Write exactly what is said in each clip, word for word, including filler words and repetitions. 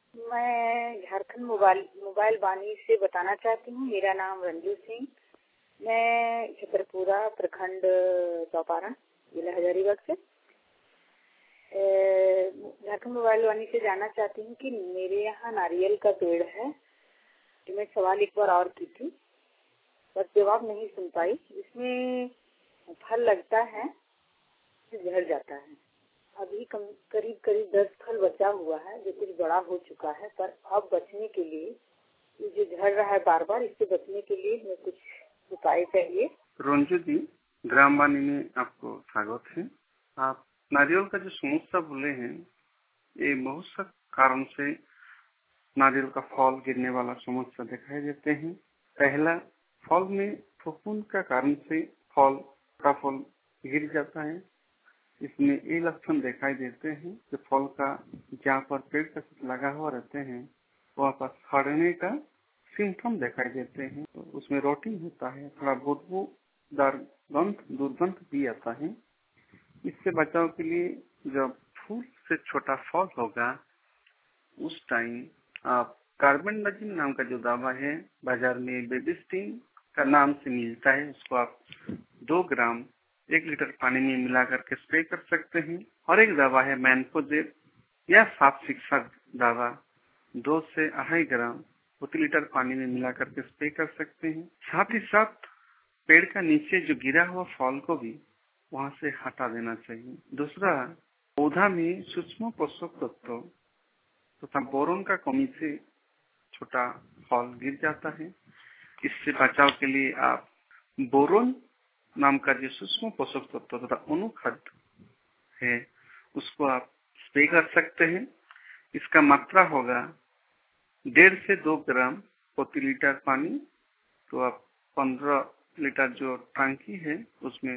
मैं Jharkhand mobile mobile वाणी से बताना चाहती हूँ। मेरा नाम रंजू सिंह, मैं छतरपुरा प्रखंड चौपारण जिला हजारीबाग से झारखंड मोबाइल वाणी से जानना चाहती हूँ कि मेरे यहाँ नारियल का पेड़ है। तो मैं सवाल एक बार और की थी पर जवाब नहीं सुन पाई। इसमें फल लगता है, झड़ जाता है। अभी कम करीब करीब दस फल बचा हुआ है जो कुछ बड़ा हो चुका है, पर अब बचने के लिए ये जो झड़ रहा है बार बार, इससे बचने के लिए हमें कुछ उपाय चाहिए। रंजू जी, ग्राम वाणी में आपको स्वागत है। आप नारियल का जो समस्या बोले हैं, ये बहुत सा कारण से नारियल का फल गिरने वाला समस्या दिखाई देते हैं। पहला, फल में फफूंद का कारण से फल का फल गिर जाता है। इसमें ये लक्षण दिखाई देते हैं कि फल का जहाँ पर पेड़ का लगा हुआ रहते हैं वहाँ पर सड़ने का सिम्टम दिखाई देते हैं। तो उसमें रोटिंग होता है, थोड़ा बदबूदार गंध दुर्गंध भी आता है। इससे बचाव के लिए जब फूल से छोटा फल होगा उस टाइम आप कार्बेंडाजिम नाम का जो दवा है बाजार में बेबिस्टिन का नाम से मिलता है, उसको आप दो ग्राम एक लीटर पानी में मिला करके स्प्रे कर सकते हैं। और एक दवा है मैनकोजेब या सात शिक्षक दवा, दो से अढ़ाई ग्राम प्रति लीटर पानी में मिला करके स्प्रे कर सकते हैं। साथ ही साथ पेड़ का नीचे जो गिरा हुआ फल को भी वहां से हटा देना चाहिए। दूसरा, पौधा में सूक्ष्म पोषक तत्व तथा बोरोन का कमी से छोटा फल गिर जाता है। इससे बचाव के लिए आप बोरोन नाम का जो सूक्ष्म पोषक तत्व तथा अनुखाद है उसको आप स्प्रे कर सकते हैं। इसका मात्रा होगा डेढ़ से दो ग्राम प्रति लीटर पानी। तो आप पंद्रह लीटर जो टंकी है उसमें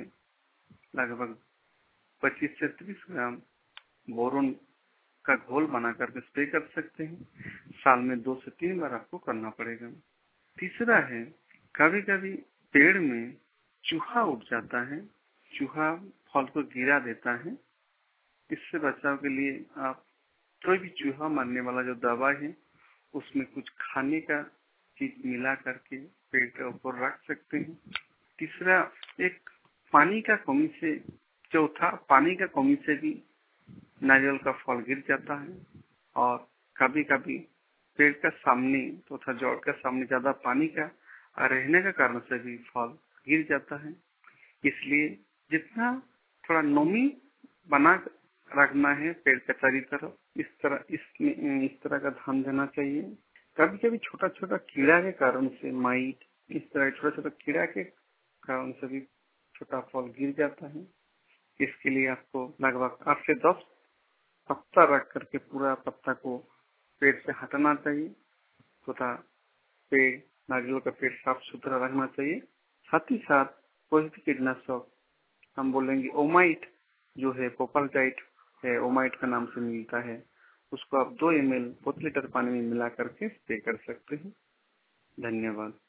लगभग पच्चीस से तीस ग्राम बोरोन का घोल बना करके स्प्रे कर सकते हैं। साल में दो से तीन बार आपको करना पड़ेगा। तीसरा है, कभी कभी पेड़ में चूहा उठ जाता है, चूहा फल को गिरा देता है। इससे बचाव के लिए आप कोई भी चूहा मारने वाला जो दवा है उसमें कुछ खाने का चीज मिला करके पेड़ के ऊपर रख सकते हैं। तीसरा, एक पानी का कमी से चौथा पानी का कमी से भी नारियल का फल गिर जाता है। और कभी कभी पेड़ का सामने तथा तो जड़ का सामने ज्यादा पानी का रहने का कारण से भी फल गिर जाता है। इसलिए जितना थोड़ा नमी बना रखना है पेड़ के चारों तरफ, इस तरह इसमें इस तरह का ध्यान देना चाहिए। कभी कभी छोटा छोटा कीड़ा के कारण से माइट, इस तरह छोटा छोटा कीड़ा के कारण से भी छोटा फल गिर जाता है। इसके लिए आपको लगभग आठ से दस पत्ता रख करके पूरा पत्ता को पेड़ से हटाना चाहिए तथा पेड़ नारियल का पेड़ साफ सुथरा रखना चाहिए। साथ ही साथ कोई भी कीटनाशक हम बोलेंगे ओमाइट जो है पोपलटाइट है, ओमाइट का नाम से मिलता है, उसको आप दो एम एल प्रति लीटर पानी में मिला करके स्प्रे कर सकते हैं। धन्यवाद।